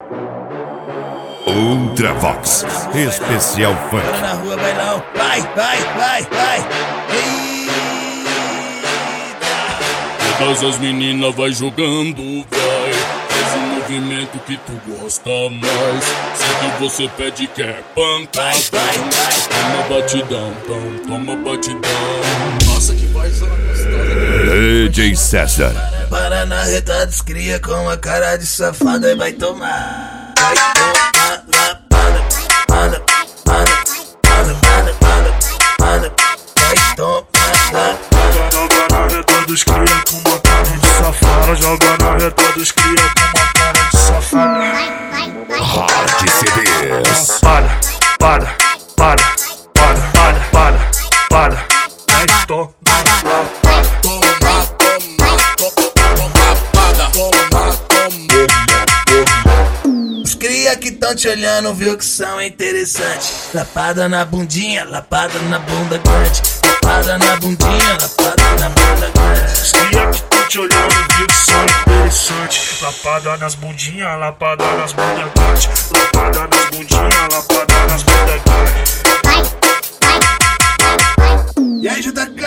Ultravox, especial funk. Bora na rua, vai não. Vai, vai, vai, vai. Todas as meninas vai jogando, vai. Faz um movimento que tu gosta mais. Sei que você pede quer pancada. Vai, vai. Toma batidão, toma batidão. Nossa, que voz gostosa. DJ César. Para na reta dos cria com a cara de safada e vai tomar. Vai tomar lapada. Para, para, para, para, para, para. Vai tomar lapada. Joga na reta dos cria com uma cara de safada. Joga na reta dos cria com uma cara de safada. Hard CDs. Para, para, para, para, para, para, para. Vai tomar Os cria que tão te olhando viu que são interessantes. Lapada na bundinha, lapada na bunda grande. Lapada na bundinha, lapada na bunda grande. Os cria que tão te olhando viu que são interessantes. Lapada nas bundinhas, lapada nas bundas grandes. Lapada nas bundinhas, lapada nas bundas grandes. E aí, JK?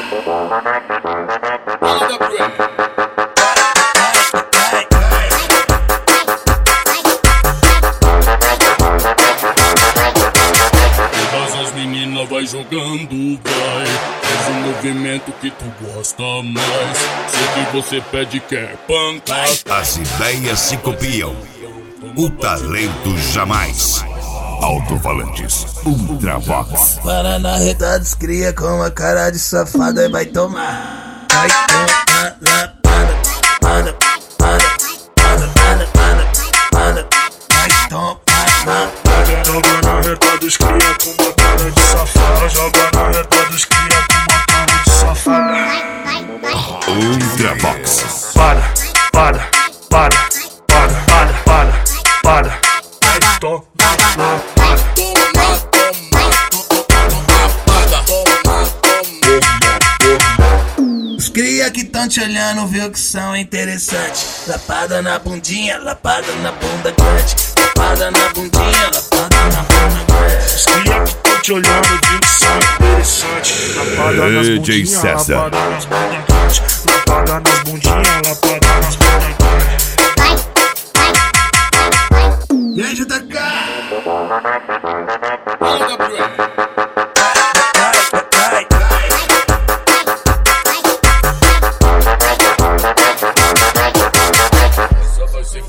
Todas as meninas vai jogando, vai. Faz um movimento que tu gosta mais. Sei que você pede quer pancada. As ideias se copiam, o talento jamais. Alto-falantes, Ultravox. Para na reta dos cria com a cara de safada e vai tomar. Vai tomar lapada. Para, para, para, para, para, para. Vai tomar lapada. Joga na reta dos cria com uma cara de safada. Joga na reta dos cria com uma cara de safada. Ultravox. Para, para, para, para, para, para, para. Vai tomar lapada. Os cria que tão te olhando viu que são interessantes. Lapada na bundinha, lapada na bunda grande. Lapada na bundinha, lapada na bunda grande. Os cria que tão te olhando viu que são interessantes. Lapada nas DJ bundinhas, César. lapada nas bundas grandes. Lapada nas bundinhas, lapada nas bundas grandes. E aí, JK?